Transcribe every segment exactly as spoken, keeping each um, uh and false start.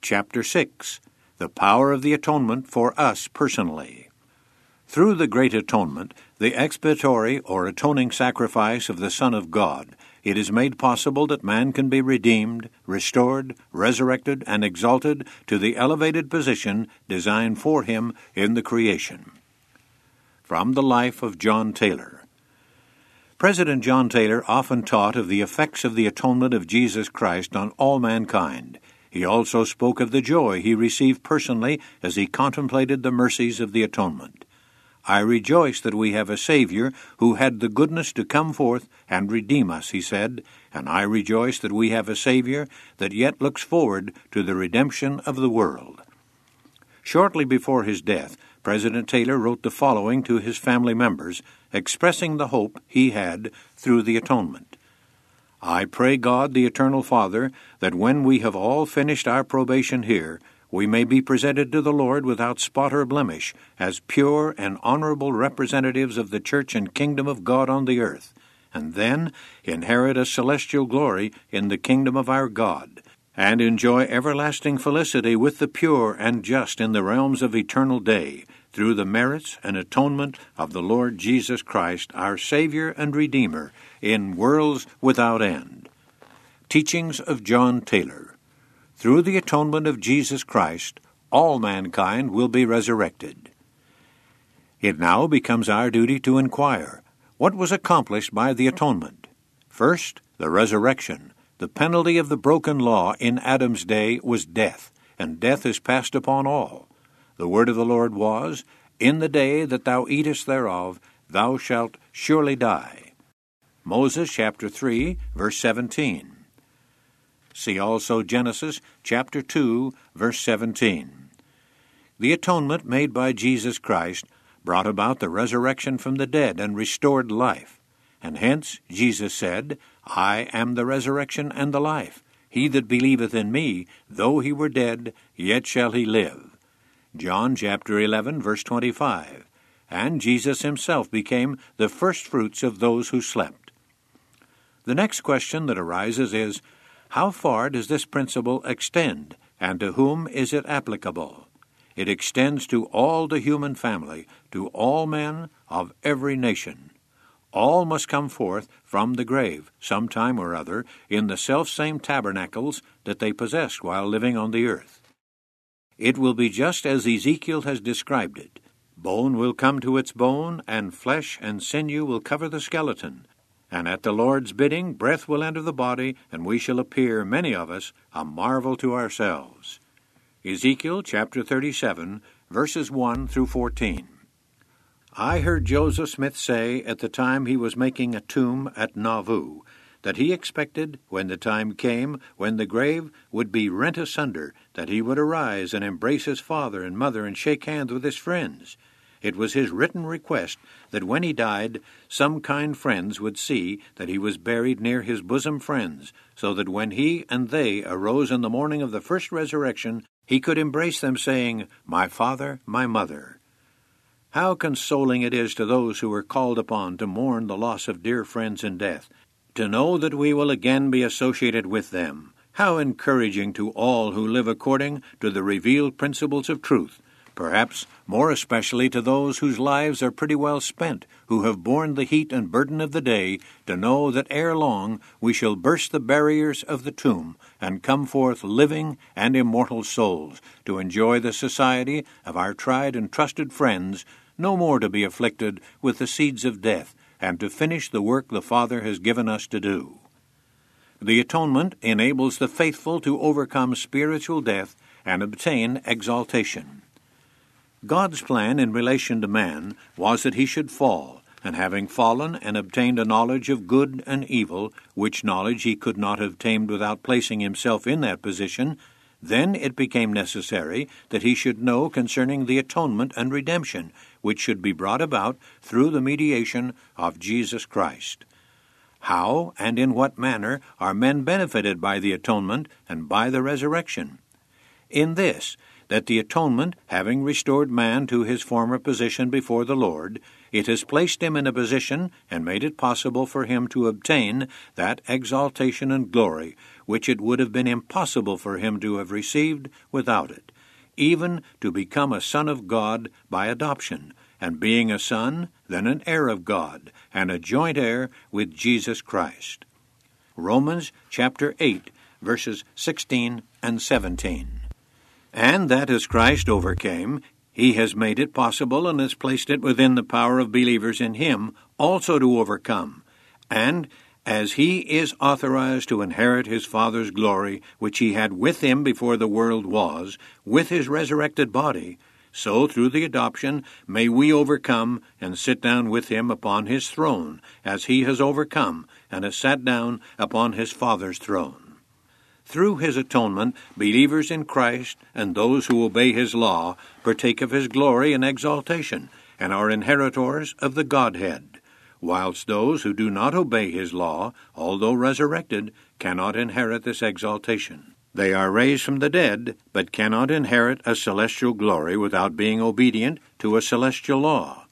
Chapter six. The Power of the Atonement for Us Personally. Through the Great Atonement, the expiatory or atoning sacrifice of the Son of God, it is made possible that man can be redeemed, restored, resurrected, and exalted to the elevated position designed for him in the creation. From the life of John Taylor. President John Taylor often taught of the effects of the atonement of Jesus Christ on all mankind. He also spoke of the joy he received personally as he contemplated the mercies of the atonement. I rejoice that we have a Savior who had the goodness to come forth and redeem us, he said, and I rejoice that we have a Savior that yet looks forward to the redemption of the world. Shortly before his death, President Taylor wrote the following to his family members, expressing the hope he had through the atonement. I pray God, the Eternal Father, that when we have all finished our probation here, we may be presented to the Lord without spot or blemish, as pure and honorable representatives of the Church and Kingdom of God on the earth, and then inherit a celestial glory in the kingdom of our God, and enjoy everlasting felicity with the pure and just in the realms of eternal day, through the merits and atonement of the Lord Jesus Christ, our Savior and Redeemer, in worlds without end. Teachings of John Taylor. Through the atonement of Jesus Christ, all mankind will be resurrected. It now becomes our duty to inquire, what was accomplished by the atonement? First, the resurrection. The penalty of the broken law in Adam's day was death, and death is passed upon all. The word of the Lord was, In the day that thou eatest thereof, thou shalt surely die. Moses chapter three, verse seventeen. See also Genesis chapter two, verse seventeen. The atonement made by Jesus Christ brought about the resurrection from the dead and restored life. And hence Jesus said, I am the resurrection and the life. He that believeth in me, though he were dead, yet shall he live. John chapter eleven, verse twenty-five. And Jesus himself became the firstfruits of those who slept. The next question that arises is, how far does this principle extend, and to whom is it applicable? It extends to all the human family, to all men of every nation. All must come forth from the grave, some time or other, in the selfsame tabernacles that they possessed while living on the earth. It will be just as Ezekiel has described it. Bone will come to its bone, and flesh and sinew will cover the skeleton. And at the Lord's bidding, breath will enter the body, and we shall appear, many of us, a marvel to ourselves. Ezekiel chapter thirty-seven, verses one through fourteen. I heard Joseph Smith say at the time he was making a tomb at Nauvoo, that he expected, when the time came, when the grave would be rent asunder, that he would arise and embrace his father and mother and shake hands with his friends. It was his written request that when he died, some kind friends would see that he was buried near his bosom friends, so that when he and they arose in the morning of the first resurrection, he could embrace them, saying, My father, my mother. How consoling it is to those who are called upon to mourn the loss of dear friends in death, to know that we will again be associated with them. How encouraging to all who live according to the revealed principles of truth, perhaps more especially to those whose lives are pretty well spent, who have borne the heat and burden of the day, to know that ere long we shall burst the barriers of the tomb and come forth living and immortal souls, to enjoy the society of our tried and trusted friends, no more to be afflicted with the seeds of death, and to finish the work the Father has given us to do. The atonement enables the faithful to overcome spiritual death and obtain exaltation. God's plan in relation to man was that he should fall, and having fallen and obtained a knowledge of good and evil, which knowledge he could not have tamed without placing himself in that position, then it became necessary that he should know concerning the atonement and redemption, which should be brought about through the mediation of Jesus Christ. How and in what manner are men benefited by the atonement and by the resurrection? In this, that the atonement, having restored man to his former position before the Lord, it has placed him in a position and made it possible for him to obtain that exaltation and glory which it would have been impossible for him to have received without it, even to become a son of God by adoption, and being a son, then an heir of God, and a joint heir with Jesus Christ. Romans chapter eight, verses sixteen and seventeen. And that as Christ overcame, he has made it possible and has placed it within the power of believers in him also to overcome. And as he is authorized to inherit his Father's glory, which he had with him before the world was, with his resurrected body, so through the adoption may we overcome and sit down with him upon his throne, as he has overcome and has sat down upon his Father's throne. Through his atonement, believers in Christ and those who obey his law partake of his glory and exaltation, and are inheritors of the Godhead, whilst those who do not obey his law, although resurrected, cannot inherit this exaltation. They are raised from the dead, but cannot inherit a celestial glory without being obedient to a celestial law.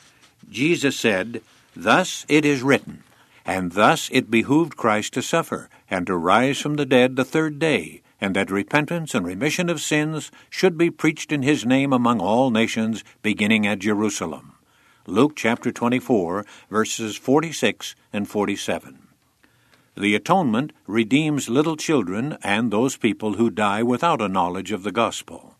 Jesus said, "Thus it is written, and thus it behooved Christ to suffer, and to rise from the dead the third day, and that repentance and remission of sins should be preached in his name among all nations, beginning at Jerusalem." Luke chapter twenty-four, verses forty-six and forty-seven. The atonement redeems little children and those people who die without a knowledge of the gospel.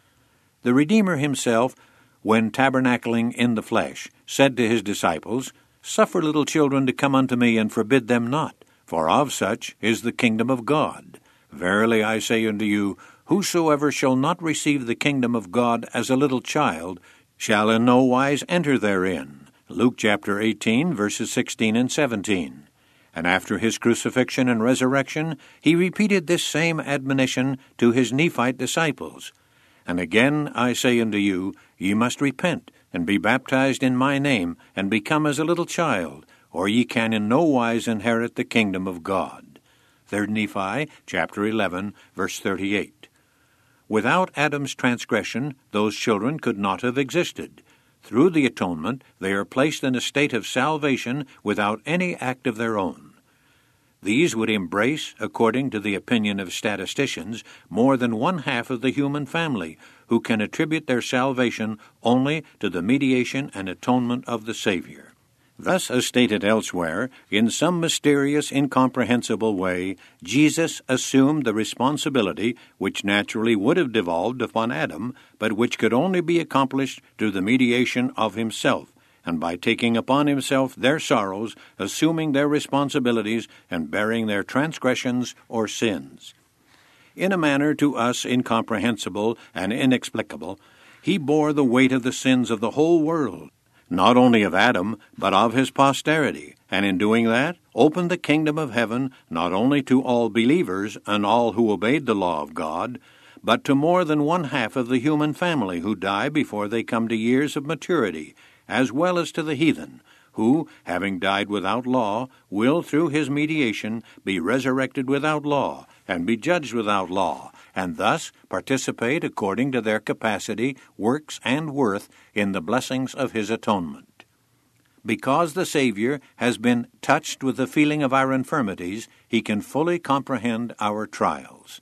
The Redeemer himself, when tabernacling in the flesh, said to his disciples, "Suffer little children to come unto me, and forbid them not, for of such is the kingdom of God. Verily I say unto you, whosoever shall not receive the kingdom of God as a little child shall in no wise enter therein." Luke chapter eighteen, verses sixteen and seventeen. And after his crucifixion and resurrection, he repeated this same admonition to his Nephite disciples. "And again I say unto you, ye must repent, and be baptized in my name, and become as a little child, or ye can in no wise inherit the kingdom of God." Third Nephi chapter eleven, verse thirty-eight. Without Adam's transgression, those children could not have existed. Through the atonement, they are placed in a state of salvation without any act of their own. These would embrace, according to the opinion of statisticians, more than one half of the human family, who can attribute their salvation only to the mediation and atonement of the Savior. Thus, as stated elsewhere, in some mysterious, incomprehensible way, Jesus assumed the responsibility which naturally would have devolved upon Adam, but which could only be accomplished through the mediation of himself, and by taking upon himself their sorrows, assuming their responsibilities, and bearing their transgressions or sins. In a manner to us incomprehensible and inexplicable, he bore the weight of the sins of the whole world, not only of Adam, but of his posterity, and in doing that, opened the kingdom of heaven not only to all believers and all who obeyed the law of God, but to more than one half of the human family who die before they come to years of maturity, as well as to the heathen, who, having died without law, will through his mediation be resurrected without law, and be judged without law, and thus participate according to their capacity, works, and worth in the blessings of his atonement. Because the Savior has been touched with the feeling of our infirmities, he can fully comprehend our trials.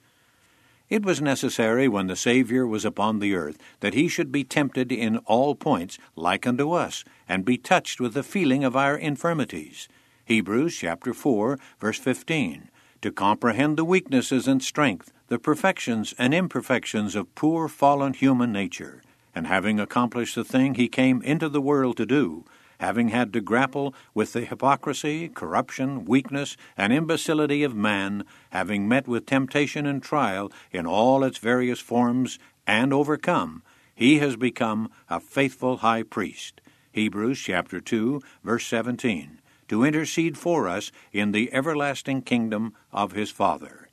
It was necessary, when the Savior was upon the earth, that he should be tempted in all points like unto us, and be touched with the feeling of our infirmities. Hebrews chapter four, verse fifteen. To comprehend the weaknesses and strength, the perfections and imperfections of poor fallen human nature, and having accomplished the thing he came into the world to do, having had to grapple with the hypocrisy, corruption, weakness, and imbecility of man, having met with temptation and trial in all its various forms and overcome, he has become a faithful high priest. Hebrews chapter two, verse seventeen. To intercede for us in the everlasting kingdom of his Father.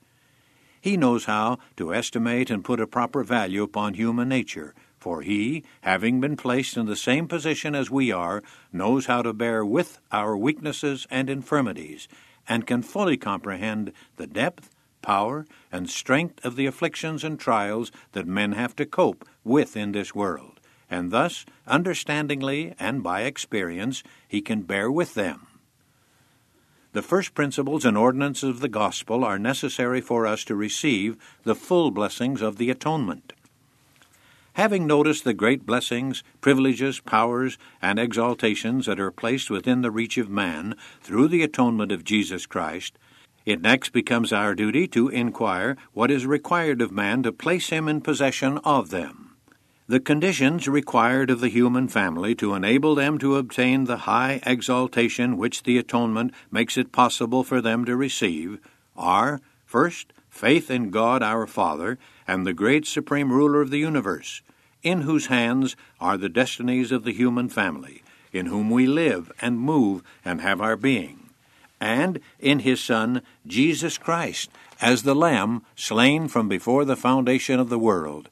He knows how to estimate and put a proper value upon human nature, for he, having been placed in the same position as we are, knows how to bear with our weaknesses and infirmities, and can fully comprehend the depth, power, and strength of the afflictions and trials that men have to cope with in this world, and thus, understandingly and by experience, he can bear with them. The first principles and ordinances of the gospel are necessary for us to receive the full blessings of the atonement. Having noticed the great blessings, privileges, powers, and exaltations that are placed within the reach of man through the atonement of Jesus Christ, it next becomes our duty to inquire what is required of man to place him in possession of them. The conditions required of the human family to enable them to obtain the high exaltation which the atonement makes it possible for them to receive are, first, faith in God our Father and the great supreme ruler of the universe, in whose hands are the destinies of the human family, in whom we live and move and have our being, and in his Son, Jesus Christ, as the Lamb slain from before the foundation of the world,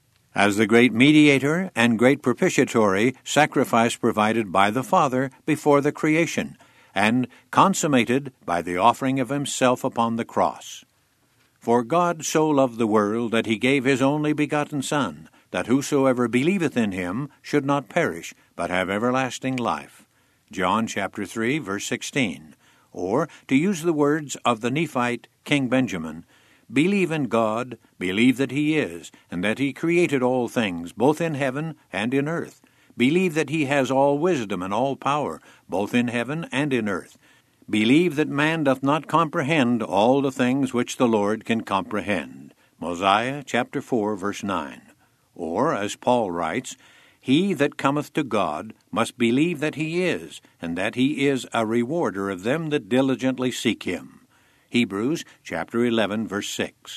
as the great mediator and great propitiatory sacrifice provided by the Father before the creation, and consummated by the offering of himself upon the cross. For God so loved the world that he gave his only begotten Son, that whosoever believeth in him should not perish, but have everlasting life. John chapter three, verse sixteen. Or, to use the words of the Nephite King Benjamin, believe in God, believe that he is, and that he created all things, both in heaven and in earth. Believe that he has all wisdom and all power, both in heaven and in earth. Believe that man doth not comprehend all the things which the Lord can comprehend. Mosiah chapter four, verse nine. Or, as Paul writes, he that cometh to God must believe that he is, and that he is a rewarder of them that diligently seek him. Hebrews chapter eleven, verse six.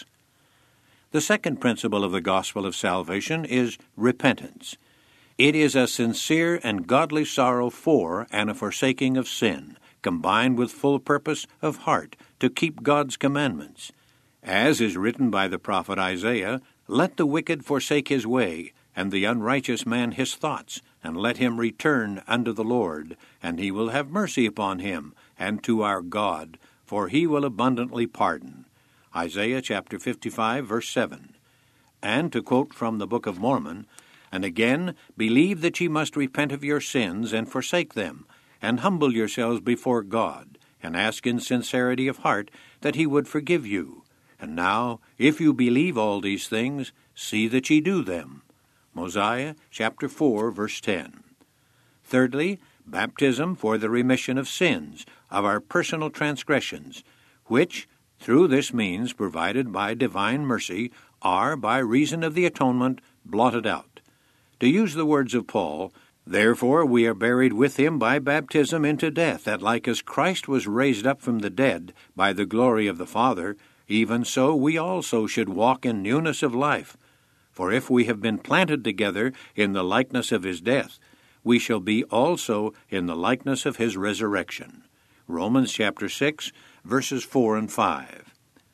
The second principle of the gospel of salvation is repentance. It is a sincere and godly sorrow for and a forsaking of sin, combined with full purpose of heart to keep God's commandments. As is written by the prophet Isaiah, let the wicked forsake his way, and the unrighteous man his thoughts, and let him return unto the Lord, and he will have mercy upon him, and to our God, for he will abundantly pardon. Isaiah chapter fifty-five, verse seven. And to quote from the Book of Mormon, and again, believe that ye must repent of your sins and forsake them, and humble yourselves before God, and ask in sincerity of heart that he would forgive you. And now, if you believe all these things, see that ye do them. Mosiah chapter four, verse ten. Thirdly, baptism for the remission of sins, of our personal transgressions, which, through this means provided by divine mercy, are, by reason of the atonement, blotted out. To use the words of Paul, therefore we are buried with him by baptism into death, that like as Christ was raised up from the dead by the glory of the Father, even so we also should walk in newness of life. For if we have been planted together in the likeness of his death, we shall be also in the likeness of his resurrection. Romans chapter six, verses four and five.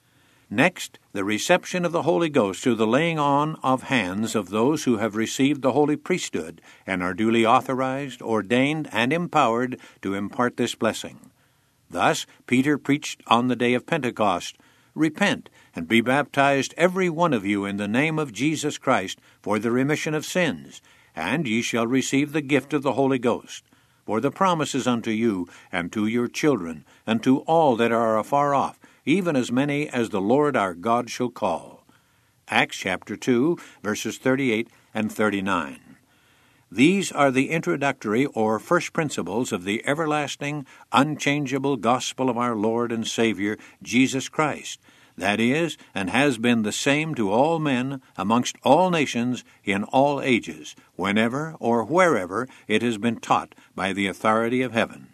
Next, the reception of the Holy Ghost through the laying on of hands of those who have received the holy priesthood and are duly authorized, ordained, and empowered to impart this blessing. Thus, Peter preached on the day of Pentecost, Repent, and be baptized every one of you in the name of Jesus Christ for the remission of sins, and ye shall receive the gift of the Holy Ghost. For the promise is unto you, and to your children, and to all that are afar off, even as many as the Lord our God shall call. Acts chapter two, verses thirty-eight and thirty-nine. These are the introductory or first principles of the everlasting, unchangeable gospel of our Lord and Savior, Jesus Christ, that is, and has been the same to all men, amongst all nations, in all ages, whenever or wherever it has been taught by the authority of heaven.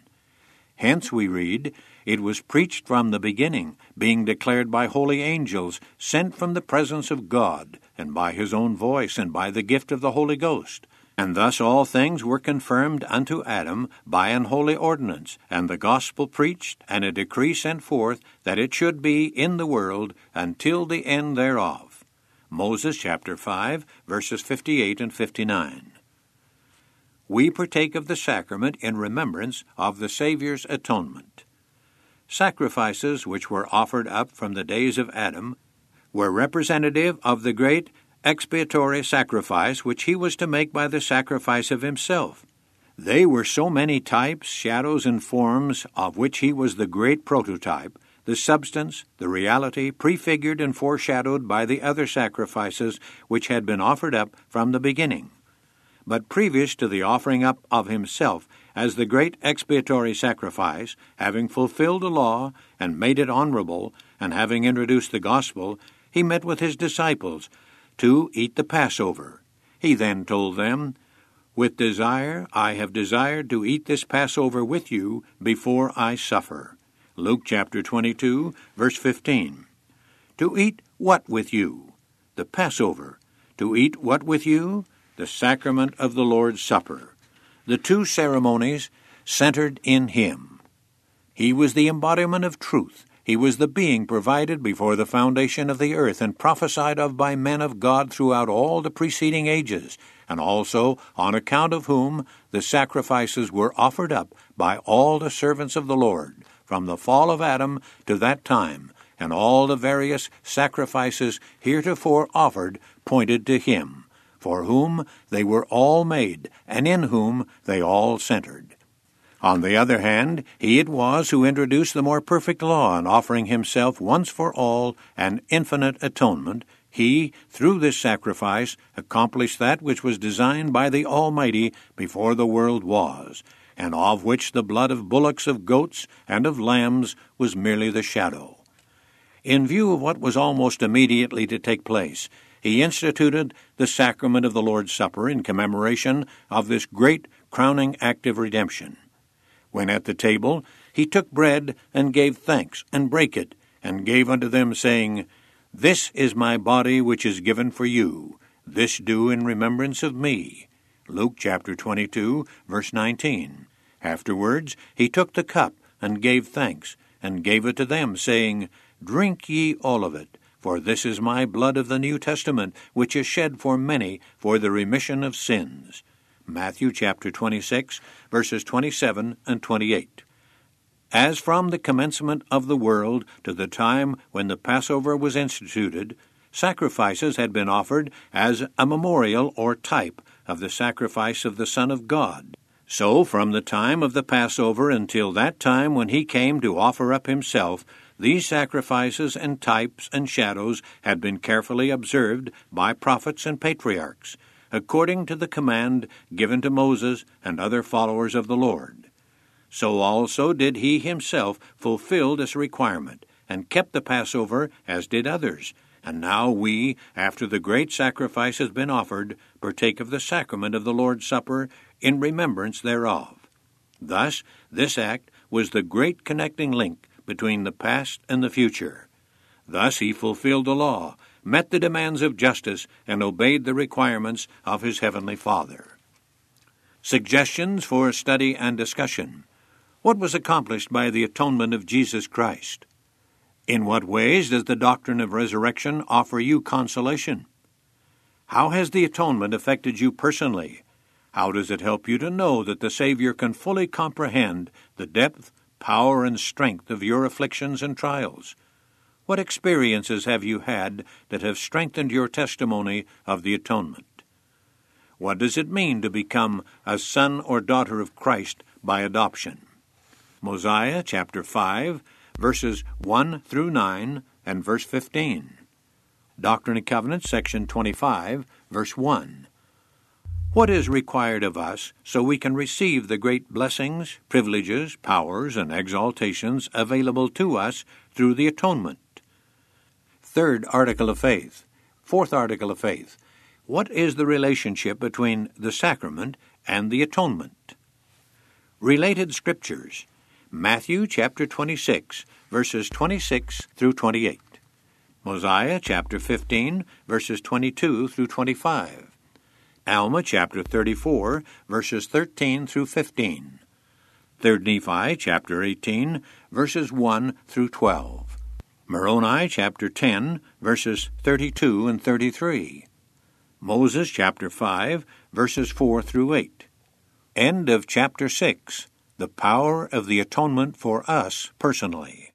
Hence we read, It was preached from the beginning, being declared by holy angels, sent from the presence of God, and by his own voice, and by the gift of the Holy Ghost. And thus all things were confirmed unto Adam by an holy ordinance, and the gospel preached, and a decree sent forth, that it should be in the world until the end thereof. Moses chapter five, verses fifty-eight and fifty-nine. We partake of the sacrament in remembrance of the Savior's atonement. Sacrifices which were offered up from the days of Adam were representative of the great expiatory sacrifice which he was to make by the sacrifice of himself. They were so many types, shadows, and forms of which he was the great prototype, the substance, the reality, prefigured and foreshadowed by the other sacrifices which had been offered up from the beginning. But previous to the offering up of himself as the great expiatory sacrifice, having fulfilled the law and made it honorable, and having introduced the gospel, he met with his disciples to eat the Passover. He then told them, "With desire I have desired to eat this Passover with you before I suffer." Luke chapter twenty-two, verse fifteen. To eat what with you? The Passover. To eat what with you? The sacrament of the Lord's Supper. The two ceremonies centered in him. He was the embodiment of truth. He was the being provided before the foundation of the earth and prophesied of by men of God throughout all the preceding ages, and also on account of whom the sacrifices were offered up by all the servants of the Lord, from the fall of Adam to that time, and all the various sacrifices heretofore offered pointed to him, for whom they were all made, and in whom they all centered. On the other hand, he it was who introduced the more perfect law in offering himself once for all an infinite atonement. He, through this sacrifice, accomplished that which was designed by the Almighty before the world was, and of which the blood of bullocks, of goats, and of lambs was merely the shadow. In view of what was almost immediately to take place, he instituted the sacrament of the Lord's Supper in commemoration of this great crowning act of redemption. When at the table, he took bread and gave thanks, and brake it, and gave unto them, saying, "This is my body which is given for you. This do in remembrance of me." Luke chapter twenty-two, verse nineteen. Afterwards he took the cup, and gave thanks, and gave it to them, saying, "Drink ye all of it, for this is my blood of the New Testament, which is shed for many for the remission of sins." Matthew chapter twenty-six, verses twenty-seven and twenty-eight. As from the commencement of the world to the time when the Passover was instituted, sacrifices had been offered as a memorial or type of the sacrifice of the Son of God. So from the time of the Passover until that time when he came to offer up himself, these sacrifices and types and shadows had been carefully observed by prophets and patriarchs, according to the command given to Moses and other followers of the Lord. So also did he himself fulfill this requirement, and kept the Passover as did others. And now we, after the great sacrifice has been offered, partake of the sacrament of the Lord's Supper in remembrance thereof. Thus, this act was the great connecting link between the past and the future. Thus he fulfilled the law, met the demands of justice, and obeyed the requirements of his heavenly Father. Suggestions for study and discussion. What was accomplished by the atonement of Jesus Christ? In what ways does the doctrine of resurrection offer you consolation? How has the atonement affected you personally? How does it help you to know that the Savior can fully comprehend the depth, power, and strength of your afflictions and trials? What experiences have you had that have strengthened your testimony of the atonement? What does it mean to become a son or daughter of Christ by adoption? Mosiah chapter five, verses one through nine, and verse fifteen. Doctrine and Covenants, section twenty-five, verse one. What is required of us so we can receive the great blessings, privileges, powers, and exaltations available to us through the atonement? Third article of faith. Fourth article of faith. What is the relationship between the sacrament and the atonement? Related scriptures. Matthew chapter twenty-six, verses twenty-six through twenty-eight. Mosiah chapter fifteen, verses twenty-two through twenty-five. Alma chapter thirty-four, verses thirteen through fifteen. Third Nephi chapter eighteen, verses one through twelve. Moroni chapter ten, verses thirty-two and thirty-three. Moses chapter five, verses four through eight. End of chapter six. The power of the atonement for us personally.